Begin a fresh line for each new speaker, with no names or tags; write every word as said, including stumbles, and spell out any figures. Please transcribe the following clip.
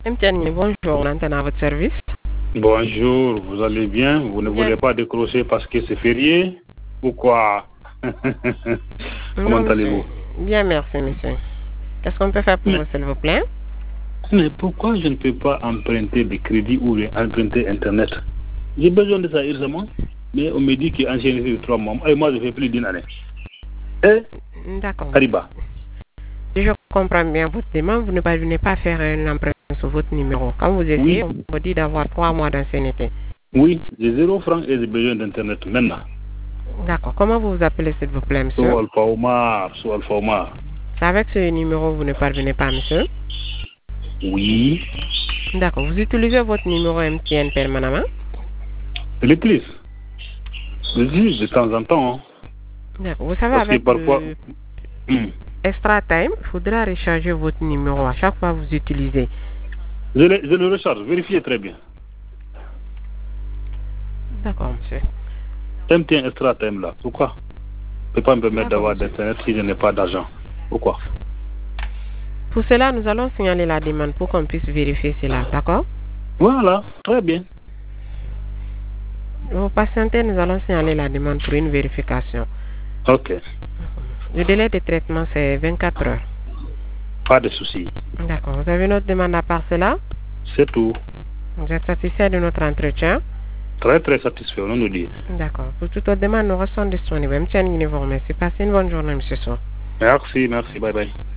Mtiani, bonjour, l'antenne à votre service.
Bonjour, vous allez bien? Vous ne bien. voulez pas décrocher parce que c'est férié ou quoi? Comment allez-vous?
Bien, merci, monsieur. Qu'est-ce qu'on peut faire pour mais, vous, s'il vous plaît?
Mais pourquoi je ne peux pas emprunter des crédits ou emprunter Internet? J'ai besoin de ça urgemment, mais on me dit qu'il y a ancienneté de trois mois. Et moi, je fais plus d'une année. Eh?
D'accord.
Arriba.
Si je comprends bien votre demande, vous ne parvenez pas à faire un emprunt sur votre numéro. Quand vous essayez, oui. On vous dit d'avoir trois mois d'ancienneté.
Oui, j'ai zéro franc et j'ai besoin d'Internet maintenant.
D'accord. Comment vous vous appelez, s'il vous plaît, monsieur?
So Alpha Omar, So Alpha Omar.
C'est avec ce numéro vous ne parvenez pas, monsieur?
Oui.
D'accord. Vous utilisez votre numéro M T N permanemment?
Je l'utilise. Je dis de temps en temps. Hein.
D'accord. Vous savez,
parce
avec
que parfois...
le... Hmm. Extra Time, il faudra recharger votre numéro à chaque fois que vous utilisez.
Je le, je le recharge, vérifiez très bien.
D'accord, monsieur.
M T N Extra Time là, pourquoi? Je ne peux pas me permettre d'avoir d'Internet si je n'ai pas d'argent. Pourquoi?
Pour cela, nous allons signaler la demande pour qu'on puisse vérifier cela, d'accord?
Voilà, très bien.
Vous patientez, nous allons signaler la demande pour une vérification.
Ok.
Le délai de traitement, c'est vingt-quatre heures.
Pas de souci.
D'accord. Vous avez une autre demande à part cela?
C'est tout.
Vous êtes satisfait de notre entretien?
Très très satisfait, on nous dit.
D'accord. Pour toute autre demande, nous restons disponibles. M. Tiani, vous remercie. Passez une bonne journée, monsieur Sow.
Merci, merci. Bye bye.